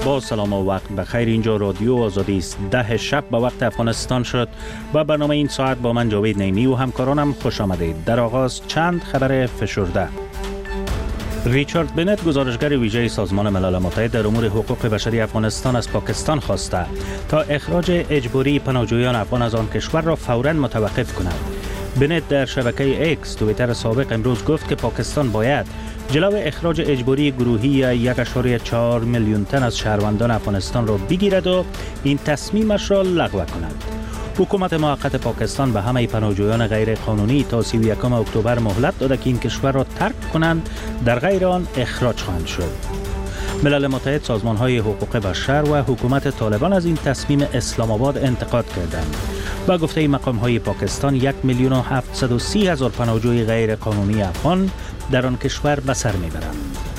با سلام و وقت بخیر. اینجا رادیو آزادی است. 10 شب به وقت افغانستان شد و برنامه این ساعت با من جاوید نیمی و همکارانم خوش آمدید. در آغاز چند خبر فشرده. ریچارد بنت، گزارشگر ویژه سازمان ملل متحد در امور حقوق بشری افغانستان، از پاکستان خواسته تا اخراج اجباری پناهجویان افغان از آن کشور را فوراً متوقف کند. بنت در شبکه اکس توییتر سابق امروز گفت که پاکستان باید جلو اخراج اجباری گروهی 1.4 میلیون تن از شهروندان افغانستان را بگیرد و این تصمیمش را لغو کند. حکومت موقت پاکستان به همه پناهجویان غیر قانونی تا 31 اکتبر مهلت داده که این کشور را ترک کنند، در غیر آن اخراج خواهند شد. ملل متحد، سازمان‌های حقوق بشر و حکومت طالبان از این تصمیم اسلام آباد انتقاد کردند. با گفته مقام‌های پاکستان 1,730,000 پناهجوی غیر قانونی افغان در آن کشور به سر می‌برند.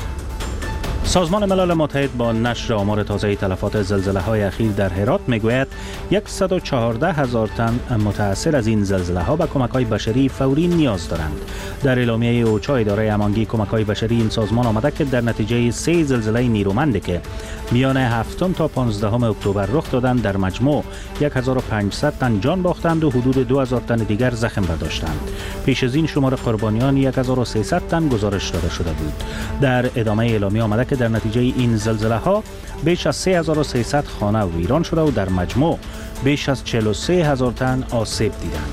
سازمان ملل متحد با نشر آمار تازه تلفات زلزله‌های اخیر در هرات میگوید 114,000 تن متأثر از این زلزله‌ها به کمک‌های بشری فوری نیاز دارند. در اعلامیه اوچا، اداره امانگی کمک‌های بشری این سازمان آمده که در نتیجه 3 زلزله نیرومندی که میان 7 تا 15 اکتبر رخ دادند، در مجموع 1500 تن جان باختند و حدود 2000 تن دیگر زخم برداشتند. پیش از این شمار قربانیان 1300 تن گزارش داده شده بود. در ادامه اعلامیه آمده که در نتیجه این زلزله‌ها بیش از 3300 خانه ویران شده و در مجموع بیش از 43000 تن آسیب دیدند.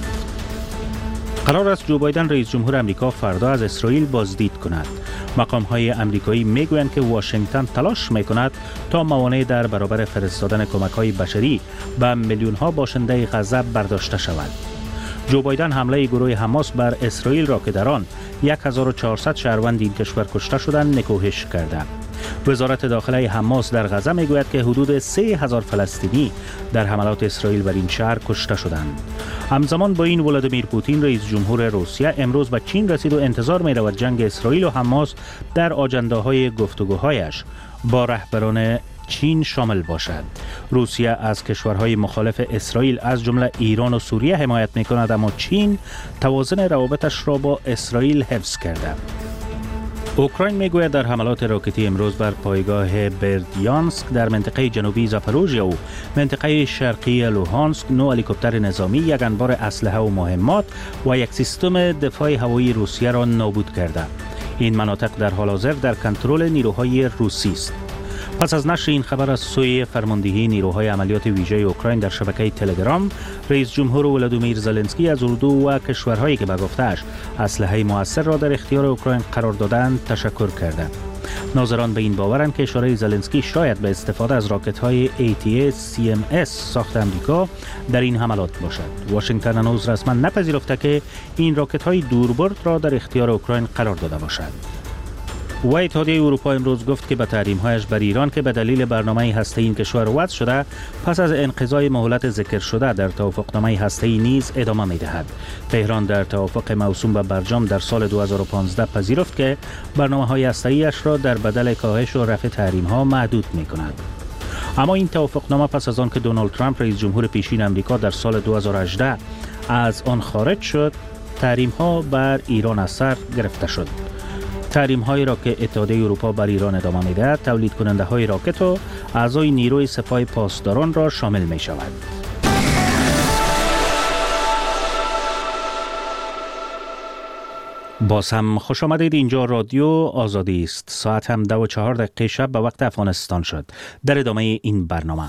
قرار است جو بایدن رئیس جمهور آمریکا فردا از اسرائیل بازدید کند. مقام‌های آمریکایی میگویند که واشنگتن تلاش میکند تا موانع در برابر فرستادن کمک‌های بشری به میلیون‌ها باشنده غزه برداشته شود. جو بایدن حمله گروه حماس بر اسرائیل را که در آن 1400 شهروند این کشور کشته شدند نکوهش کرده. وزارت داخله حماس در غزه میگوید که حدود 3000 فلسطینی در حملات اسرائیل بر این شهر کشته شدند. همزمان با این ولادیمیر پوتین رئیس جمهور روسیه امروز به چین رسید و انتظار می‌رود جنگ اسرائیل و حماس در آجنده‌های گفتگوهایش با رهبران چین شامل باشد. روسیه از کشورهای مخالف اسرائیل از جمله ایران و سوریه حمایت می‌کند، اما چین توازن روابطش را با اسرائیل حفظ کرده. اوکراین میگوید در حملات راکتی امروز بر پایگاه بردیانسک در منطقه جنوبی زاپاروژیا و منطقه شرقی لوهانسک 9 هلیکوپتر نظامی، 1 انبار اسلحه و مهمات و 1 سیستم دفاع هوایی روسیه را نابود کرده. این مناطق در حال حاضر در کنترل نیروهای روسی است. پس از نشر این خبر از سوی فرماندهی نیروهای عملیات ویژه اوکراین در شبکه تلگرام، رئیس جمهور ولادیمیر زلنسکی از اردو و کشورهایی که به گفته‌اش اسلحه مؤثر را در اختیار اوکراین قرار دادند تشکر کرده. ناظران به این باورند که اشاره زلنسکی شاید به استفاده از راکت‌های ATACMS ساخت آمریکا در این حملات باشد. واشنگتن هنوز رسما نپذیرفته که این راکت‌های دوربرد را در اختیار اوکراین قرار داده باشد. و اتحادیه اروپا امروز گفت که به تحریم‌هایش بر ایران که به دلیل برنامه هسته‌ای این کشور وضع شده، پس از انقضای مهلت ذکر شده در توافقنامه هسته‌ای نیز ادامه می‌دهد. تهران در توافق موسوم به برجام در سال 2015 پذیرفت که برنامه‌های هسته‌ایش را در بدل کاهش و رفع تحریم‌ها محدود می‌کند. اما این توافقنامه پس از آن که دونالد ترامپ رئیس جمهور پیشین آمریکا در سال 2018 از آن خارج شد، تحریم‌ها بر ایران اثر گرفته شد. تحریم‌هایی را که اتحادیه اروپا بر ایران ادامه می‌دهد، تولید کننده‌های راکت و اعضای نیروی سپاه پاسداران را شامل می‌شود. باز هم خوش آمدید. اینجا رادیو آزادی است. ساعت هم 2:04 شب به وقت افغانستان شد. در ادامه این برنامه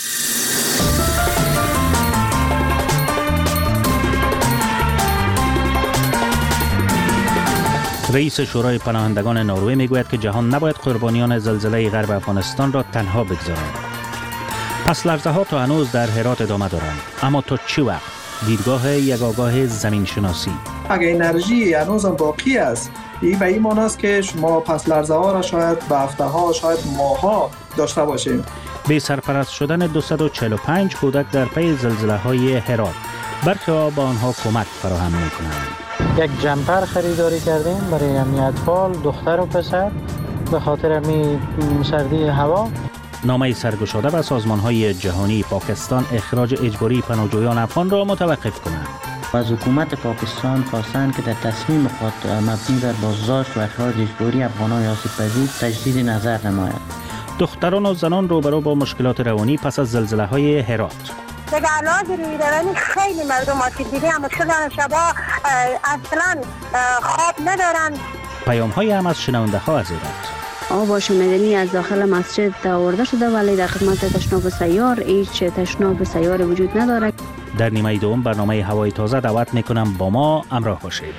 رئیس شورای پناهندگان نروژ میگوید که جهان نباید قربانیان زلزله غرب افغانستان را تنها بگذارد. پس لرزه ها تا هنوز در هرات ادامه دارند، اما تا چه وقت؟ دیدگاه یک آگاه زمین شناسی. اگر انرژی هنوز هم باقی است، این به این معنی است که شما پس لرزه ها را شاید به هفته ها، شاید ماه ها داشته باشیم. به سرپرست شدن 245 کودک در پی زلزله های هرات، برخی ها با آنها کمک فراهم میکنند. یک جمپر خریداری کردیم برای همین اطفال، دختر و پسر، به خاطر همین سردی هوا. نامه سرگشاده به سازمان‌های جهانی پاکستان اخراج اجباری پناهجویان افغان را متوقف کند. از حکومت پاکستان خواستند که در تصمیم خود مبنی بر بازداشت و اخراج اجباری افغانان آسیب‌پذیر تجدید نظر نماید. دختران و زنان روبرو با مشکلات روانی پس از زلزله‌های هرات. دیگه علاج روانی خیلی مردم آسیب دیده هم مشکل دارن، شبا اصلا خواب ندارن. پیام‌های هم از شنونده‌ها از ایران. آب آشامیدنی از داخل مسجد آورده شده ولی در خدمت تشناب سیار هیچ تشناب سیار وجود ندارد. در نیمه دوم برنامه هوای تازه دعوت میکنم با ما همراه باشید.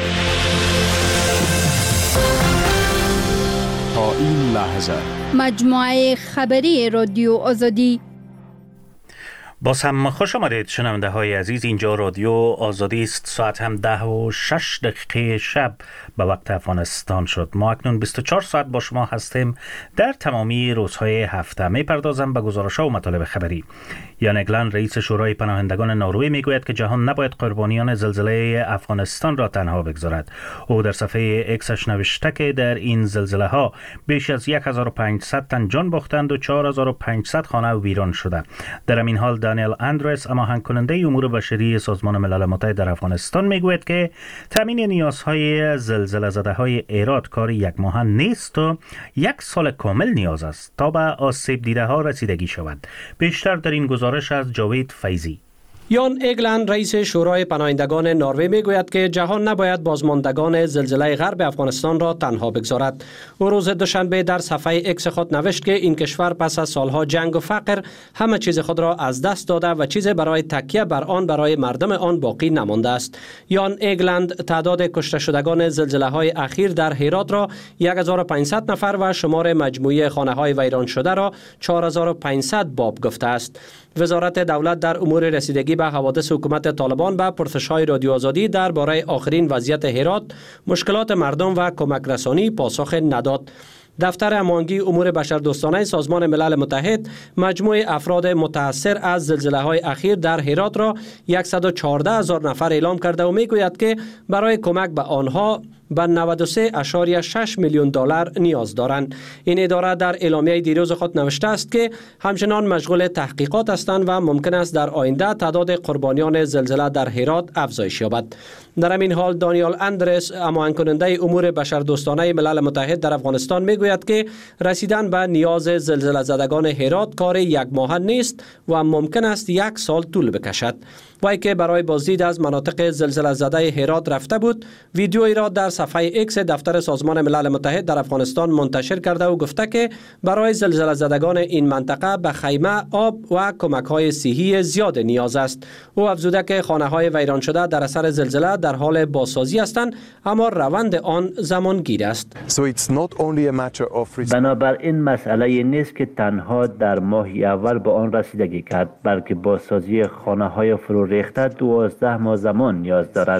تا این لحظه مجموعه خبری رادیو آزادی. باز هم خوش آمدید شنونده های عزیز. اینجا رادیو آزادی است. ساعت هم 10:06 شب به وقت افغانستان شد. ما اکنون 24 ساعت با شما هستیم در تمامی روزهای هفته. میپردازم به گزارش‌ها و مطالب خبری. یان اگلند رئیس شورای پناهندگان نروژ میگوید که جهان نباید قربانیان زلزله افغانستان را تنها بگذارد. او در صفحه ایکسش نوشته که در این زلزله ها بیش از 1500 تن جان باختند و 4500 خانه ویران شده. در این حال دانیل اندرس، هماهنگ کننده امور بشری سازمان ملل متحد در افغانستان، میگوید که تامین نیازهای زلزله زده های هرات کار یک ماه نیست و 1 سال کامل نیاز است تا به آسیب دیده ها رسیدگی شود. بیشتر در این گزارش از جاوید فیضی. یان اگلند رئیس شورای پناهندگان نروژ میگوید که جهان نباید بازماندگان زلزله غرب افغانستان را تنها بگذارد. او روز دوشنبه در صفحه ایکس خود نوشت که این کشور پس از سالها جنگ و فقر همه چیز خود را از دست داده و چیزی برای تکیه بر آن برای مردم آن باقی نمانده است. یان اگلند تعداد کشته شدگان زلزله های اخیر در هرات را 1500 نفر و شمار مجموعی خانه های ویران شده را 4500 باب گفته است. وزارت دولت در امور رسیدگی به حوادث حکومت طالبان به پرسش‌های رادیو آزادی درباره آخرین وضعیت هرات، مشکلات مردم و کمک رسانی پاسخ نداد. دفتر هماهنگی امور بشردوستانه سازمان ملل متحد مجموع افراد متاثر از زلزله‌های اخیر در هرات را 114,000 نفر اعلام کرده و میگوید که برای کمک به آنها به 93.6 میلیون دلار نیاز دارند. این اداره در اعلامیه دیروز خود نوشته است که همچنان مشغول تحقیقات هستند و ممکن است در آینده تعداد قربانیان زلزله در هرات افزایش یابد. در همین حال دانیال اندرس، هماهنگ کننده امور بشردوستانه ملل متحد در افغانستان، میگوید که رسیدن به نیاز زلزله زدگان هرات کار یک ماه نیست و ممکن است 1 سال طول بکشد. وی که برای بازدید از مناطق زلزله زده هرات رفته بود، ویدیویی را در صفحه ایکس دفتر سازمان ملل متحد در افغانستان منتشر کرده و گفته که برای زلزله زدگان این منطقه به خیمه، آب و کمک‌های صحی زیاد نیاز است. او افزوده که خانه‌های ویران شده در اثر زلزله در حال بازسازی هستند، اما روند آن زمانگیر است. بنابراین مسئله نیست که تنها در ماه اول به آن رسیدگی کرد، بلکه بازسازی خانه‌های فرو ریخته 12 ماه زمان نیاز دارد.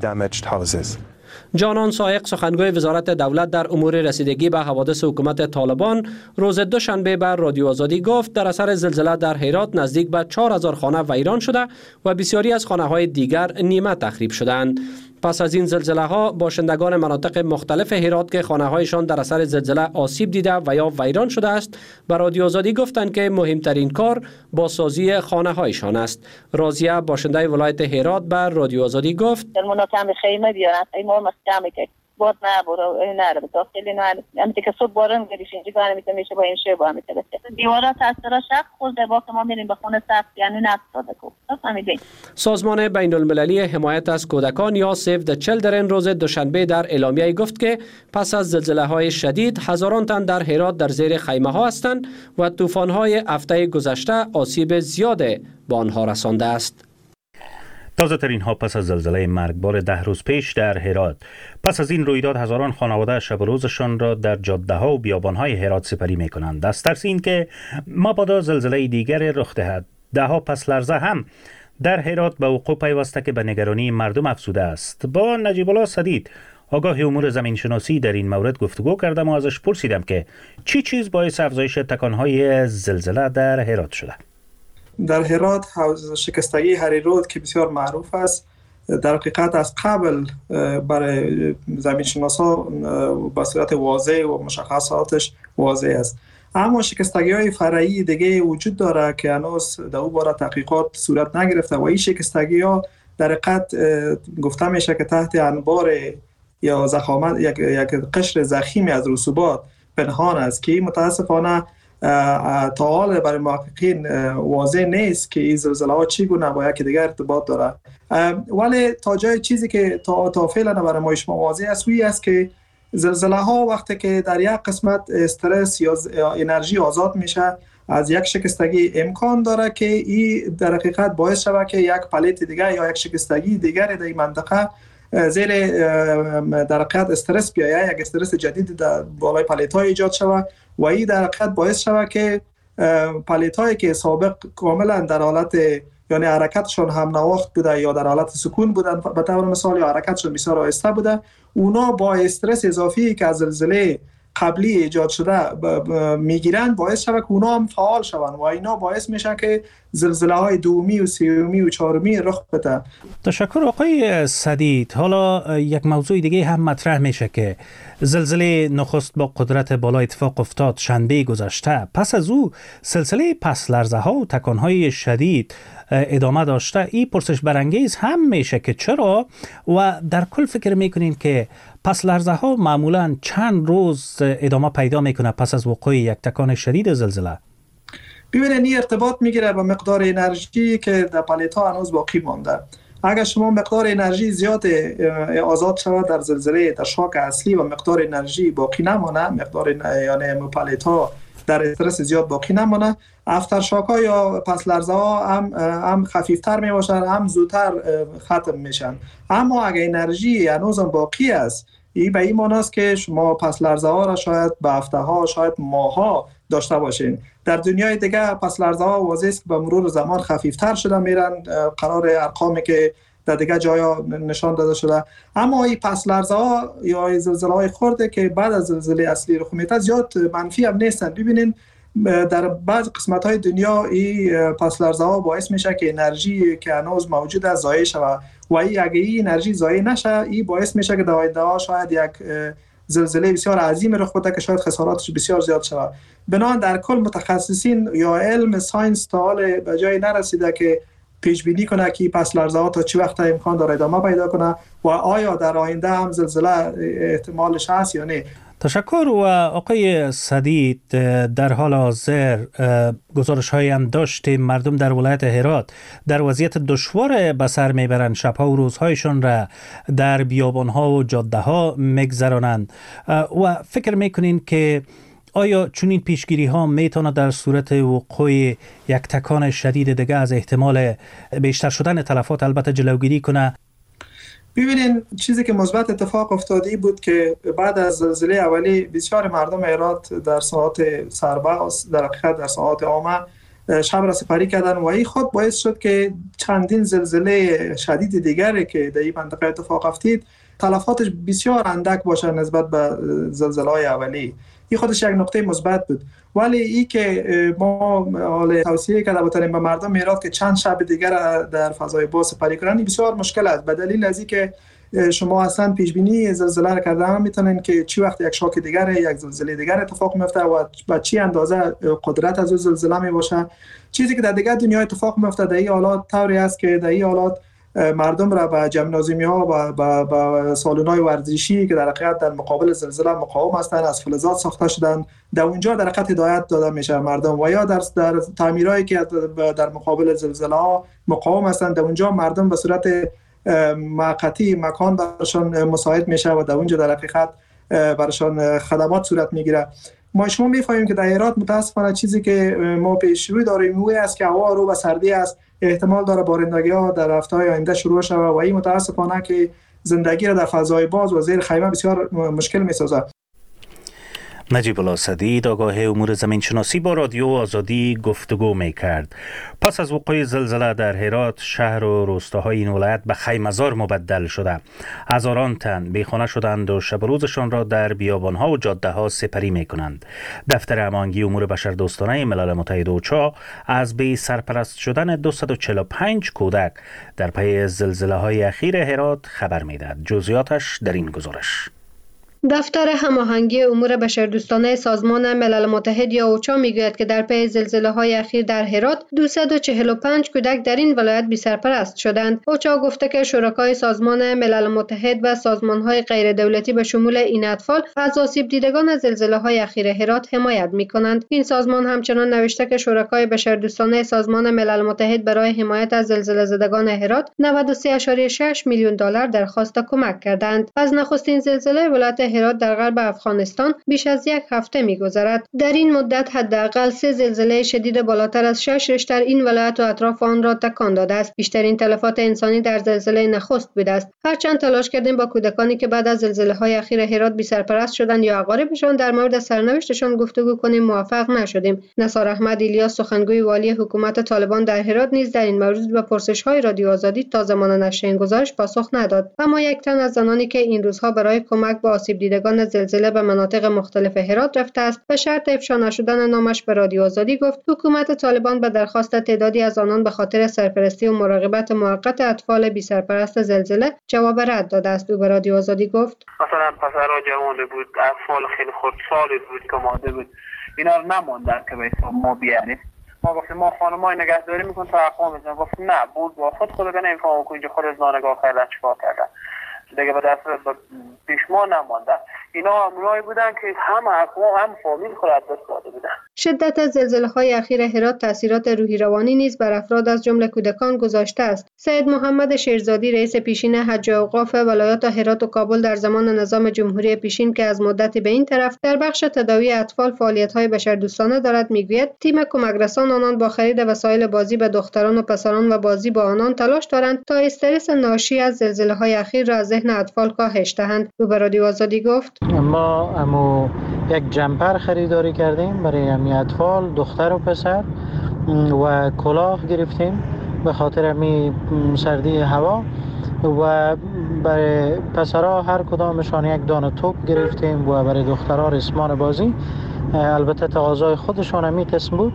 جانان سایق، سخنگوی وزارت دولت در امور رسیدگی به حوادث حکومت طالبان، روز دوشنبه بر رادیو آزادی گفت در اثر زلزله در هرات نزدیک به 4000 خانه ویران شده و بسیاری از خانه‌های دیگر نیمه تخریب شدند. پس از این زلزله ها باشندگان مناطق مختلف هرات که خانه هایشان در اثر زلزله آسیب دیده و یا ویران شده است به رادیو آزادی گفتند که مهمترین کار بازسازی خانه هایشان است. راضیه، باشنده ولایت هرات، بر رادیو آزادی گفت در مناطق خیمه بیارن خیمه مسکمه که بود نه برو نره داخلی نه امتی که صبح بارون گریش اینجا گانه میتونه میشه با این شی با میتونه دیوارات تاثیر شق خود در واقع ما میریم به خونه سقف یعنی نفتاده کو فهمیدین. سازمان بین المللی حمایت از کودکان یا سیو د چیلدرن روز دوشنبه در اعلامیه گفت که پس از زلزله های شدید هزاران تن در هرات در زیر خیمه ها هستند و طوفان های هفته گذشته آسیب زیاد به آنها رسانده است. تازه ترین ها پس از زلزله مرگبار 10 روز پیش در هرات. پس از این رویداد هزاران خانواده شب و روزشان را در جاده ها و بیابان های هرات سپری می کنند. از ترس این که مبادا زلزله دیگر رخ دهد، ده ها پس لرزه هم در هرات به وقوع پیوسته که به نگرانی مردم افزوده است. با نجیب الله سدید، آگاه امور زمین شناسی، در این مورد گفتگو کردم و ازش پرسیدم که چی چیز باعث افزایش تکانهای زلزله در هرات شده. در هرات شکستگی هری رود که بسیار معروف است، در حقیقت از قبل برای زمین شناسا به صورت واضح و مشخصاتش واضح است. اما شکستگی های فرعی دیگه وجود داره که هنوز در اون باره تحقیقات صورت نگرفته و این شکستگی ها در حقیقت گفته میشه که تحت انبار یا ضخامت یک قشر ضخیمی از رسوبات پنهان است که متاسفانه تا حال برای محققین واضح نیست که این زلزله ها چگونه با یکی دیگر ارتباط داره. ولی تا جای چیزی که تا فعلا برای ما شما واضح است است که زلزله ها وقتی که در یک قسمت استرس یا انرژی آزاد میشه از یک شکستگی، امکان داره که این در حقیقت باعث شود که یک پلیت دیگر یا یک شکستگی دیگر در این منطقه زیر در حقیقت استرس بیاید، یک استرس جدید در بالای پلیت ها ایجاد شود و این در حقیقت باعث شود که پلیت هایی که سابق کاملا در حالت یعنی حرکتشون هم نواخت بوده یا در حالت سکون بودن به طور مثال یا حرکتشون بسیار آهسته بوده، اونا با استرس اضافی که از زلزله قبلی ایجاد شده میگیرن باعث شود که اونا هم فعال شوند و اینا باعث میشه که زلزله های دومی و سومی و چهارمی رخ بده. تشکر آقای سدید. حالا یک موضوع دیگه هم مطرح میشه که زلزله نخست با قدرت بالا اتفاق افتاد شنبه گذشته، پس از او سلسله پس لرزه ها و تکان های شدید ادامه داشته. این پرسش برانگیز هم میشه که چرا و در کل فکر میکنین که پس لرزه ها معمولا چند روز ادامه پیدا میکنه پس از وقوع یک تکان شدید زلزله؟ ببینید این ارتباط میگیره با مقدار انرژی که در پلیت ها هنوز باقی مانده. اگر شما مقدار انرژی زیاد آزاد شود در زلزله، در شاک اصلی و مقدار انرژی باقی نمانه، مقدار یعنی پلیت ها در استرس زیاد باقی نمانه، افترشاک ها یا پس لرزه ها هم خفیفتر می باشند، هم زودتر ختم میشن. اما اگر انرژی هنوز باقی است، این به این معنی است که شما پس لرزه ها را شاید به هفته ها، شاید ماه ها داشته باشین. در دنیای دیگه پس لرزه ها واضح است که به مرور زمان خفیفتر شده میرن، قرار ارقامی که در دیگه جایا نشان داده شده. اما این پس لرزه ها یا زلزله های خرده که بعد از زلزله اصلی رخ میده زیاد منفی هم نیستن. ببینین در بعض قسمت های دنیا این پس لرزه ها باعث میشه که انرژی که هنوز موجود است ضایع شود و اگه این انرژی ضایع نشه، این باعث میشه که در آینده شاید یک زلزله بسیار عظیم رخ بده که شاید خساراتش بسیار زیاد شود. بنابراین در کل متخصصین یا علم ساینس تا حال به جای نرسیده که پیش بینی کنه که پس لرزه ها تا چه وقت امکان داره ادامه پیدا کنه و آیا در آینده هم زلزله احتمالش هست یا نه. تشکر. و آقای سدید، در حال حاضر گزارش هایی هم داشتیم مردم در ولایت هرات در وضعیت دشوار به سر میبرند، شبها و روزهایشان را در بیابان ها و جاده ها میگذرانند و فکر میکنین که آیا چنین پیشگیری ها میتونه در صورت وقوع یک تکان شدید دیگه از احتمال بیشتر شدن تلفات البته جلوگیری کنه؟ ببینین چیزی که مثبت اتفاق افتاده بود که بعد از زلزله اولی بسیار مردم هرات در ساعات سرباز در حقیقت در ساعات عامه شب را سپری کردن و این خود باعث شد که چندین زلزله شدید دیگری که در این منطقه اتفاق افتید تلفاتش بسیار اندک باشه نسبت به زلزله‌های اولی. این خودش یک نقطه مثبت بود. ولی این که ما حال توصیه کرده بودیم به مردم هرات که چند شب دیگر در فضای باز سپری کنن بسیار مشکل است، به دلیل از اینکه شما اصلا پیش بینی زلزله را کرده هم میتونن که چی وقت یک شاک دیگر، یک زلزله دیگر اتفاق میفته و با چی اندازه قدرت از زلزله می باشه. چیزی که در دیگر دنیا اتفاق میفته در این حالات طوری است که در این حالات مردم را به ژیمنازیوم ها و سالن‌های ورزشی که در حقیقت در مقابل زلزله مقاوم هستند از فلزات ساخته شدن، در اونجا در حقیقت هدایت داده میشه مردم، و یا در تعمیرایی که در مقابل زلزله ها مقاوم هستند در اونجا مردم به صورت موقتی مکان برشان مساعد میشه و در اونجا در حقیقت برشان خدمات صورت میگیره. ما شما میفهمیم که در هرات متاسفانه چیزی که ما پیش روی داریم اون است که هوا رو به سردی است، احتمال داره بارندگی ها در هفته‌های آینده شروع شود و این متاسفانه که زندگی را در فضای باز و زیر خیمه بسیار مشکل می‌سازد. نجیب الله سدید، آگاه امور زمینشناسی، با رادیو آزادی گفتگو می‌کرد. پس از وقوع زلزله در هرات، شهر و روستاهای این ولایت به خیمه‌زار مبدل شده. هزاران تن بیخانه شدند و شب و روزشان را در بیابان‌ها و جاده‌ها سپری می‌کنند. دفتر هماهنگی امور بشردوستانه ملل متحد اوچا از بی سرپرست شدن 245 کودک در پی زلزله‌های اخیر هرات خبر می‌دهد. جزئیاتش در این گزارش. دفتر هماهنگی امور بشردوستانه سازمان ملل متحد یا اوچا میگوید که در پی زلزله‌های اخیر در هرات 245 کودک در این ولایت بی‌سرپرست شدند. اوچا گفته که شرکای سازمان ملل متحد و سازمان‌های غیر دولتی به شمول این اطفال از آسیب دیدگان زلزله‌های اخیر هرات حمایت می‌کنند. این سازمان همچنان نوشته که شرکای بشردوستانه سازمان ملل متحد برای حمایت از زلزله زدگان هرات 93.6 میلیون دلار درخواست کمک کردند. از نخستین زلزله ولایت هرات در غرب افغانستان بیش از یک هفته می‌گذرد. در این مدت حداقل 3 زلزله شدید بالاتر از 6 ریشتر این ولایت و اطراف آن را تکان داده است. بیشترین تلفات انسانی در زلزله نخست بوده است. هرچند تلاش کردیم با کودکانی که بعد از زلزله‌های اخیر هرات بی‌سرپرست شدند یا اقاربشان در مورد سرنوشتشان گفتگو کنیم موفق نشدیم. نثار احمد ایلیاس سخنگوی والی حکومت طالبان در هرات نیز در این مورد به پرسش‌های رادیو آزادی تا زمان نشر این گزارش پاسخ نداد. اما یک تن از زنانی که این روزها برای کمک به آسیب دیدگان زلزله به مناطق مختلف هرات رفته است به شرط افشا نشدن نامش به رادیو آزادی گفت حکومت طالبان به درخواست تعدادی از آنان به خاطر سرپرستی و مراقبت موقت اطفال بی سرپرست زلزله جواب رد داده است. او به رادیو آزادی گفت مثلا پسرها جوان بود، اطفال خیلی خردسالی بود که ماده بود، اینا رو نموندن که به حساب ما بیاریم. ما گفتیم ما خانمای نگهداری میکنیم تا اقوام بزنیم. گفتیم نه، بود با خود نمیفهمم که اینجا خود از نانگاه خیلی چیکار کردن دیگه به دست پیش ما نماندن. اینا امرایی بودن که هم اقوام هم فامیل خود از دست داده بودن. شدت زلزله‌های اخیر هرات تاثیرات روحی روانی نیز بر افراد از جمله کودکان گذاشته است. سید محمد شیرزادی رئیس پیشین حج و اوقاف ولایات هرات و کابل در زمان نظام جمهوری پیشین که از مدتی به این طرف در بخش تداوی اطفال فعالیت‌های بشردوستانه دارد میگوید تیم کمکرسان آنان با خرید وسایل بازی به دختران و پسران و بازی با آنان تلاش دارند تا استرس ناشی از زلزله‌های اخیر را از ذهن اطفال کاهش دهند. او به رادیو آزادی گفت ما یک جمپر خریداری کردیم برای همین اطفال دختر و پسر و کلاه گرفتیم به خاطر همین سردی هوا و برای پسرها هر کدامشان یک دانه توپ گرفتیم و برای دخترها رسمان بازی. البته تقاضای خودشان همین قسم بود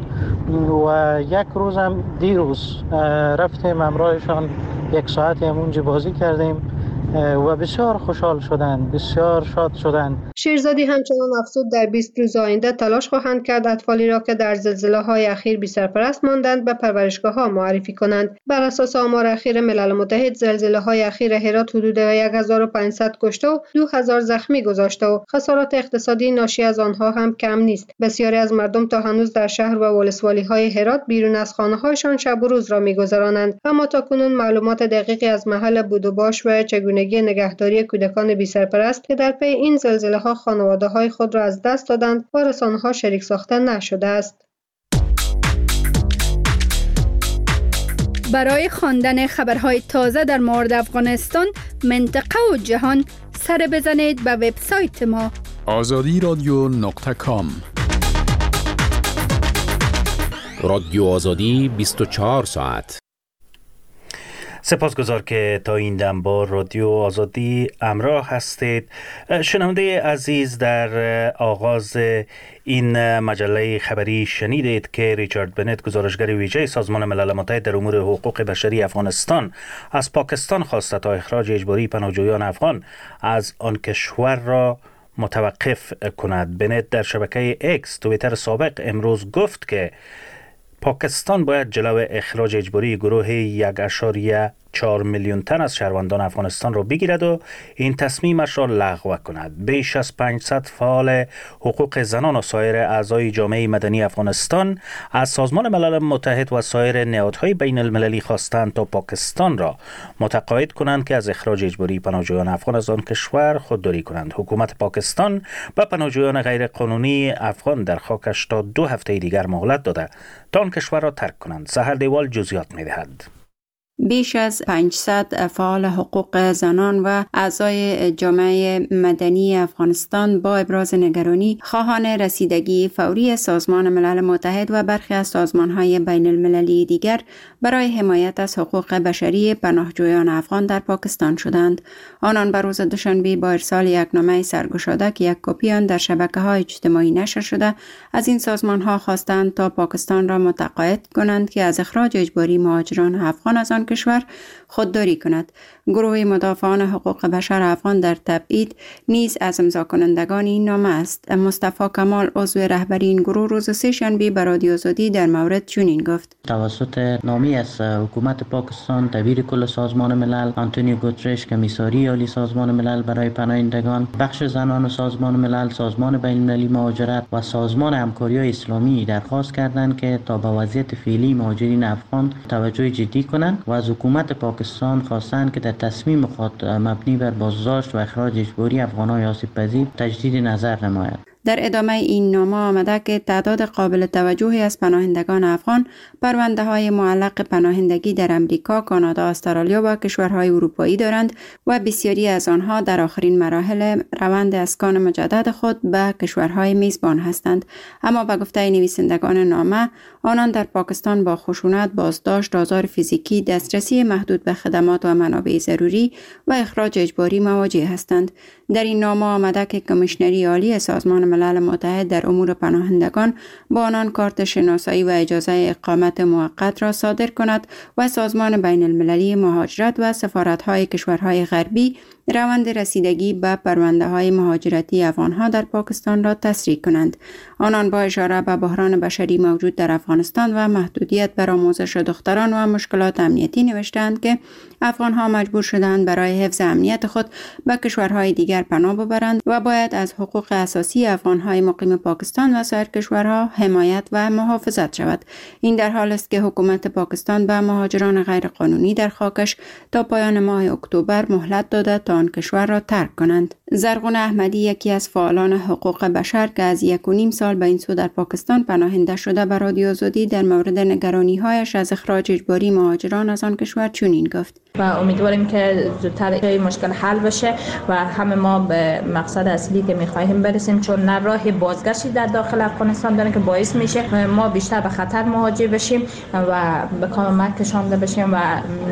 و یک روز هم دیروز رفتیم همراهشان 1 ساعتی همونجا بازی کردیم و بسیار خوشحال شدند، بسیار شاد شدند. شیرزادی همچنان افزود در 20 روز آینده تلاش خواهند کرد اطفالی را که در زلزله‌های اخیر بی سرپرست ماندند به پرورشگاه‌ها معرفی کنند. بر اساس آمار اخیر ملل متحد زلزله‌های اخیر هرات حدود 1500 کشته و 2000 زخمی گذاشته و خسارات اقتصادی ناشی از آنها هم کم نیست. بسیاری از مردم تا هنوز در شهر و ولسوالی‌های هرات بیرون از خانه‌هایشان شب و روز را می‌گذرانند. اما تاکنون معلومات دقیقی از محل بود و باش و چگونگی نگهداری کودکان بی سرپرست که در پی این زلزله‌ها خانواده‌های خود را از دست دادند با رسانه‌ها شریک ساخته نشده است. برای خواندن خبرهای تازه در مورد افغانستان، منطقه و جهان سر بزنید به وبسایت ما azadiradyo.com. رادیو آزادی 24 ساعت. سپاسگزار که تا این دم با رادیو آزادی همراه هستید. شنونده عزیز، در آغاز این مجله خبری شنیدید که ریچارد بنت، گزارشگر ویژه سازمان ملل متحد در امور حقوق بشری افغانستان، از پاکستان خواسته تا اخراج اجباری پناهجویان افغان از آن کشور را متوقف کند. بنت در شبکه اکس توییتر سابق امروز گفت که پاکستان باید جلو اخراج اجباری گروه 1.4 میلیون تن از شهروندان افغانستان را بگیرد و این تصمیمش را لغو کند. بیش از 500 فعال حقوق زنان و سایر اعضای جامعه مدنی افغانستان از سازمان ملل متحد و سایر نهادهای بین المللی خواستند تا پاکستان را متقاعد کنند که از اخراج اجباری پناهجویان افغان از آن کشور خودداری کنند. حکومت پاکستان به پناهجویان غیر قانونی افغان در خاکش تا 2 هفته دیگر مهلت داده تا آن کشور را ترک کنند. سحر دیوال جزئیات می‌دهد. بیش از 500 فعال حقوق زنان و اعضای جامعه مدنی افغانستان با ابراز نگرانی خواهان رسیدگی فوری سازمان ملل متحد و برخی از سازمان‌های بین المللی دیگر برای حمایت از حقوق بشری پناهجویان افغان در پاکستان شدند. آنان بر روز دوشنبه با ارسال یک نامه سرگشاده که یک کپی آن در شبکه‌های اجتماعی نشر شده از این سازمان‌ها خواستند تا پاکستان را متقاعد کنند که از اخراج اجباری مهاجران افغان از آن کشور خودداری کند. گروه مدافعان حقوق بشر افغان در تبعید نیز از امضا کنندگان این نامه است. مصطفی کمال عضو رهبری این گروه روز سه‌شنبه به رادیو آزادی در مورد چنین گفت: توسط نامه از حکومت پاکستان دبیر کل سازمان ملل آنتونیو گوترش، کمیساری عالی سازمان ملل برای پناهندگان، بخش زنان سازمان ملل، سازمان بین المللی مهاجرت و سازمان همکاری اسلامی درخواست کردند که تا به وضعیت فعلی مهاجرین افغان توجه جدی کنند و از حکومت پاکستان خواستند که در تصمیم خود مبنی بر بازداشت و اخراج اجباری افغانان آسیب پذیر تجدید نظر نماید. در ادامه این نامه آمده که تعداد قابل توجهی از پناهندگان افغان پرونده‌های معلق پناهندگی در امریکا، کانادا، استرالیا و کشورهای اروپایی دارند و بسیاری از آنها در آخرین مراحل روند اسکان مجدد خود به کشورهای میزبان هستند. اما به گفته نویسندگان نامه، آنان در پاکستان با خشونت، بازداشت، آزار فیزیکی، دسترسی محدود به خدمات و منابع ضروری و اخراج اجباری مواجه هستند. در این نامه آمده که کمیشنری عالی سازمان ملل متحد در امور پناهندگان با آنان کارت شناسایی و اجازه اقامت موقت را صادر کند و سازمان بین المللی مهاجرت و سفارت‌های کشورهای غربی روند رسیدگی به پرونده‌های مهاجرتی افغان‌ها در پاکستان را تسریع کنند. آنان با اشاره به بحران بشری موجود در افغانستان و محدودیت بر آموزش دختران و مشکلات امنیتی نوشتند که افغان‌ها مجبور شدند برای حفظ امنیت خود به کشورهای دیگر پناه ببرند و باید از حقوق اساسی افغان‌های مقیم پاکستان و سایر کشورها حمایت و محافظت شود. این در حال است که حکومت پاکستان به مهاجران غیرقانونی در خاکش تا پایان ماه اکتبر مهلت داده تا آن کشور را ترک کنند. زرغون احمدی، یکی از فعالان حقوق بشر که از 1.5 سال به این سو در پاکستان پناهنده شده، به رادیو آزادی در مورد نگرانی‌هایش از اخراج اجباری مهاجران از آن کشور چنین گفت: و امیدواریم که زودتر این مشکل حل بشه و همه ما به مقصد اصلی که می‌خواهیم برسیم، چون نه راه بازگشتی در داخل افغانستان داره که باعث میشه ما بیشتر به خطر مواجه بشیم و به کمک کشانده بشیم و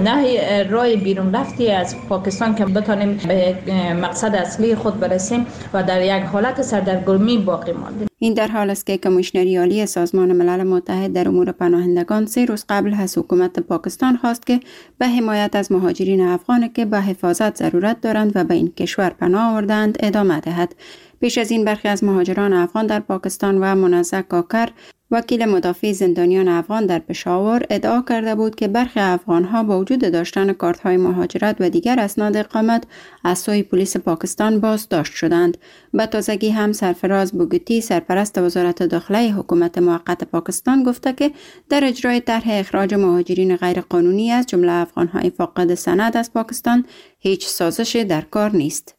نه راه بیرون رفتی از پاکستان که بتونیم به مقصد اصلی خود برسیم و در یک حالت سردرگمی باقی ماندیم. این در حال است که کمیشنری عالی سازمان ملل متحد در امور پناهندگان 3 روز قبل از حکومت پاکستان خواست که به حمایت از مهاجرین افغان که به حفاظت ضرورت دارند و به این کشور پناه آوردند ادامه دهد. پیش از این برخی از مهاجران افغان در پاکستان و منزه کاکر، وکیل مدافع زندانیان افغان در پشاور، ادعا کرده بود که برخی افغان‌ها با وجود داشتن کارت‌های مهاجرت و دیگر اسناد اقامت از سوی پلیس پاکستان بازداشت شدند. به تازگی هم سرفراز بوگتی، سرپرست وزارت داخله حکومت موقت پاکستان، گفته که در اجرای طرح اخراج مهاجرین غیرقانونی از جمله افغان‌های فاقد سند از پاکستان هیچ سازشی در کار نیست.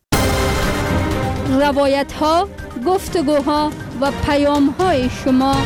روایت‌ها، گفتگوها و پیام‌های شما.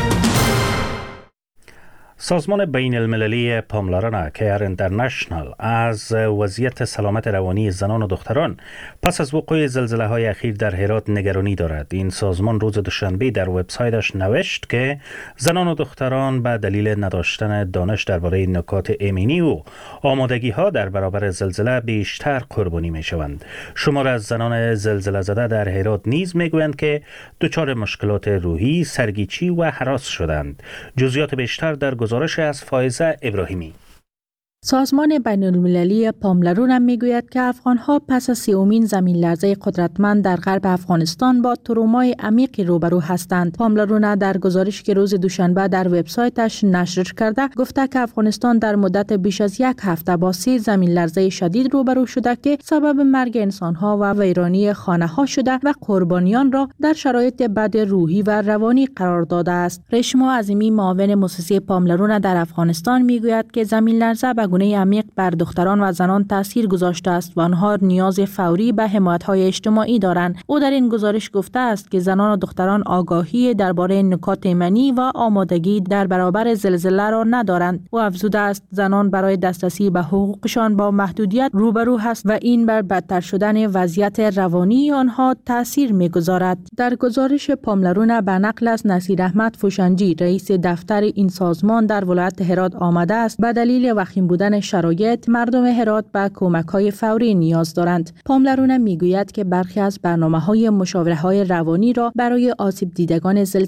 سازمان بین المللی پاملرنه کیر اینترنشنال از وضعیت سلامت روانی زنان و دختران پس از وقوع زلزله های اخیر در هرات نگرانی دارد. این سازمان روز دوشنبه در وبسایتش نوشت که زنان و دختران به دلیل نداشتن دانش درباره نکات ایمنی و آمادگی ها در برابر زلزله بیشتر قربانی می شوند. شمار از زنان زلزله زده در هرات نیز می گویند که دچار مشکلات روحی، سرگیچی و هراس شدند. جزئیات بیشتر در گزارش از فائزه ابراهیمی. سازمان بین المللی پاملرون هم میگوید که افغانها پس از 30مین زمین لرزه قدرتمند در غرب افغانستان با ترومای عمیقی روبرو هستند. پاملرون در گزارشی که روز دوشنبه در وبسایتش نشر کرده گفته که افغانستان در مدت بیش از 1 هفته با 3 زمین لرزه شدید روبرو شده که سبب مرگ انسانها و ویرانی خانه‌ها شده و قربانیان را در شرایط بد روحی و روانی قرار داده است. رشما عظیمی، معاون مؤسسه پاملرون در افغانستان، میگوید که زمین لرزه به گونه عمیق بر دختران و زنان تاثیر گذاشته است و آنها نیاز فوری به حمایت‌های اجتماعی دارند. او در این گزارش گفته است که زنان و دختران آگاهی درباره نکات ایمنی و آمادگی در برابر زلزله را ندارند. او افزوده است زنان برای دسترسی به حقوقشان با محدودیت روبرو هست و این بر بدتر شدن وضعیت روانی آنها تاثیر می‌گذارد. در گزارش پاملرون به نقل از نصیر احمد فوشنجی، رئیس دفتر این سازمان در ولایت هرات آمده است به دلیل وخیم بودن شرایط مردم هرات به کمک‌های فوری نیاز دارند. پاملرون میگوید که برخی از برنامه‌های مشاوره‌های روانی را برای آسیب دیدگان زلزله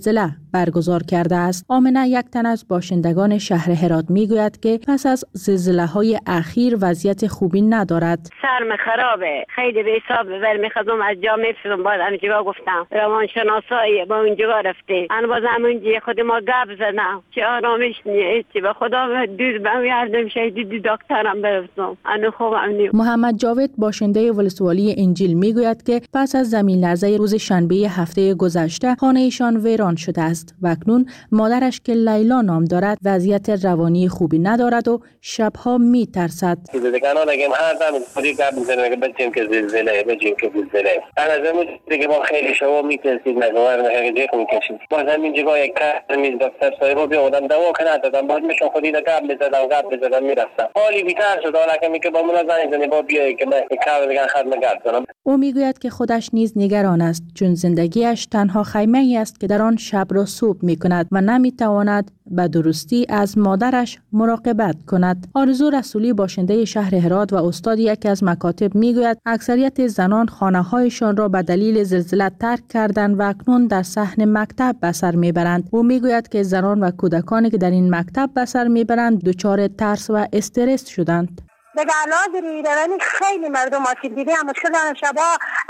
برگزار کرده است. آمنه، یک تن از باشندگان شهر هرات میگوید که پس از زلزله‌های اخیر وضعیت خوبی ندارد. سرم خرابه، خیلی به حساب ببر میخوام از جا میفرستم. باز همینجا گفتم روانشناسایی با اونجا رفته، انا باز همونجا خود ما گپ زدم که آرامش نیست، به خدا دید به یاردم شهید دکترم برسم. انا خوبم نیست. محمد جاوید باشنده ولسوالی انجیل میگوید که پس از زمین لرزه روز شنبه هفته گذشته خانه ایشان ویران شده است و اکنون مادرش که لیلا نام دارد وضعیت روانی خوبی ندارد و شبها میترسد. دیگران اگه هر دم خودی گپ میزنه که بچیم که زلزله بچیم که زلزله. انا زمین دیگه ما خیلی شوا میترسید نگوار نهگی میکشید. باز همین جگاه یک کار میز دکتر صاحب بیادم دوا کنه دادم باز میشون خودی گپ میزدم میرفتم. حالی بیتر شد حالا که با من زنگ با بیای که من کار دیگه خدمت کنم. او میگوید که خودش نیز نگران است چون زندگیش تنها خیمه‌ای است که در آن شب را صبح میکند و نمیتواند به درستی از مادرش مراقبت کند. آرزو رسولی باشنده شهر هرات و استاد یکی از مکاتب میگوید اکثریت زنان خانه‌هایشان را به دلیل زلزله ترک کردند و اکنون در صحن مکتب به سر میبرند. او میگوید که زنان و کودکانی که در این مکتب به سر میبرند دچار ترس و استرس شدند. دیگه علاج روانی خیلی مردم آسیب دیده هم مشکل دارن، شبا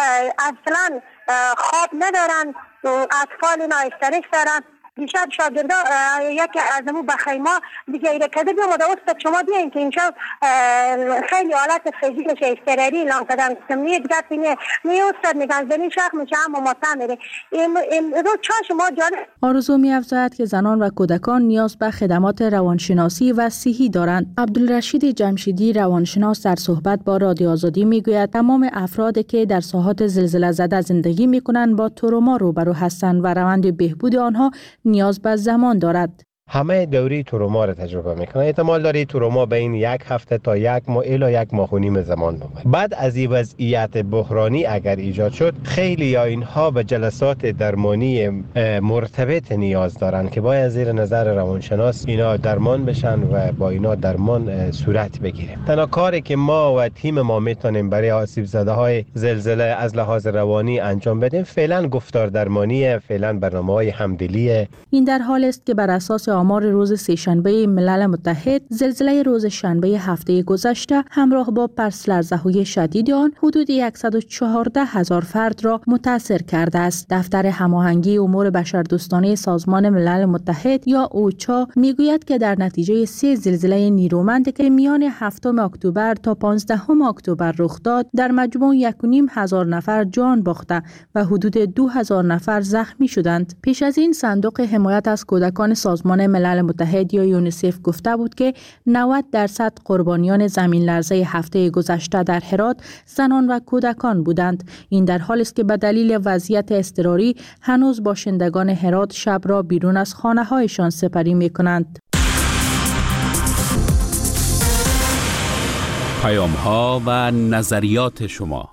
اصلا خواب ندارن، اطفال اینا استرس دارن. دیشب شاگردا یکی از امو بخیما دیگه ایره کده بیام و استاد شما بیاین که اینجا خیلی حالت فیزیکش استراری اعلام کردن. میگه دیگه می استاد میگن زمین شخ میشه اما مطمئن میره رو چا شما جان. آرزو می‌افزاید که زنان و کودکان نیاز به خدمات روانشناسی و صحی دارند. عبدالرشید جمشیدی روانشناس در صحبت با رادیو آزادی میگوید تمام افرادی که در ساحات زلزله زده زندگی میکنند با تروما روبرو هستند و روند بهبود آنها نیاز به زمان دارد. همه دوری تروما را تجربه میکنه. احتمال داره تروما بین یک هفته تا یک ماه الی یک ماه و نیم زمان ببره. بعد از این وضعیت بحرانی اگر ایجاد شد، خیلی یا اینها به جلسات درمانی مرتبط نیاز دارن که باید زیر نظر روانشناس اینا درمان بشن و با اینا درمان صورت بگیره. تنها کاری که ما و تیم ما میتونیم برای آسیب زده های زلزله از لحاظ روانی انجام بدیم فعلا گفتار درمانی، فعلا برنامه‌های همدلیه. این در حال است که بر اساس آمار روز سه‌شنبه ملل متحد زلزله روز شنبه هفته گذشته همراه با پس لرزه‌های شدید آن حدود 114,000 فرد را متاثر کرده است. دفتر هماهنگی امور بشردوستانه سازمان ملل متحد یا اوچا میگوید که در نتیجه 3 زلزله نیرومند که میان 7 اکتبر تا 15 اکتبر رخ داد در مجموع 1,500 نفر جان باخته و حدود 2,000 نفر زخمی شدند. پیش از این صندوق حمایت از کودکان سازمان ملل متحد یا یونیسف گفته بود که 90% قربانیان زمین لرزه هفته گذشته در هرات زنان و کودکان بودند. این در حالی است که به دلیل وضعیت اضطراری هنوز باشندگان هرات شب را بیرون از خانه‌هایشان سپری می‌کنند. پیام‌ها و نظریات شما.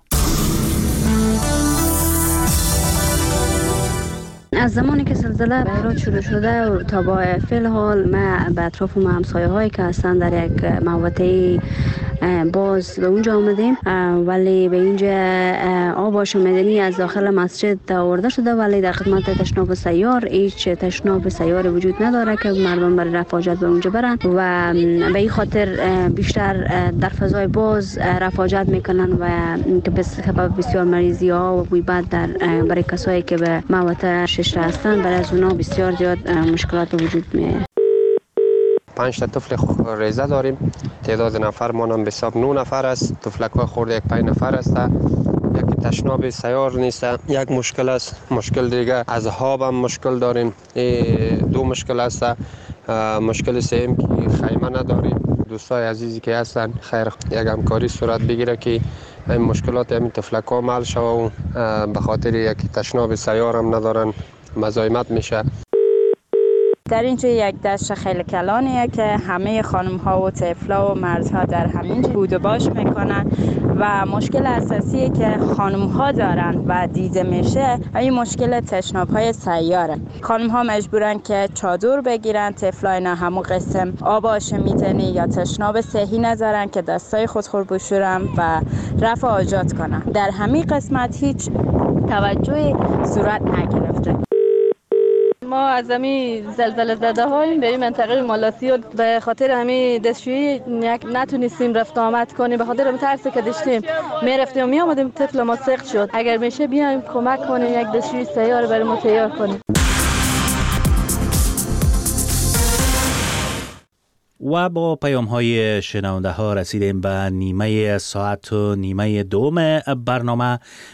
از زمانی که زلزله به هرات شروع شده و تا با فعل حال ما به اطراف و همسایه هایی که هستن در یک محوطه باز به اونجا آمدیم، ولی به اینجا آب آشامیدنی از داخل مسجد آورده شده، ولی در خدمت تشناب سیار هیچ تشناب سیار وجود نداره که مردم برای رفع حاجت به اونجا برن و به این خاطر بیشتر در فضای باز رفع حاجت میکنن و که به سبب بسیار مریضی ها و بوی بد برای کسایی که به محوطه ششره هستن برای از اونا بسیار زیاد مشکلات وجود میاد. 5 تا طفل ریزه داریم. تعداد نفر مانم به حساب 9 نفر است. طفلک‌ها خورده یک 5 نفر است. یک تشناب سیار نیست. یک مشکل است. مشکل دیگه از آب هم مشکل داریم. 2 مشکل است. مشکل سوم که خیمه نداریم. دوستای عزیزی که هستن خیر یک همکاری صورت بگیره که این مشکلات همین طفلک‌ها حل شوه و به خاطر یک تشناب سیار هم ندارن مزاحمت میشه. در اینجا یک دشت خیلی کلانیه که همه خانم ها و طفلا و مردها در همینجا بود و باش میکنن و مشکل اساسیه که خانم ها دارن و دیده میشه این مشکل تشناب های سیاره. خانم ها مجبورن که چادر بگیرن، طفلا اینا همون قسم آب آشامیدنی یا تشناب صحی ندارن که دستای خودخور بشورن و رفع حاجات کنن. در همین قسمت هیچ توجهی صورت نگرفته. ما از همین زلزله زده های به این منطقه مالاتی و به خاطر همین دستشویی نتونستیم رفت آمد کنیم، به خاطر همین ترسی که داشتیم میرفتیم و می آمدیم. طفل ما سقط شد. اگر میشه بیایم کمک کنیم، یک دستشویی سیار برای ما تیار کنیم. و با پیام های شنونده ها رسیدیم به نیمه ساعت و نیمه دوم برنامه.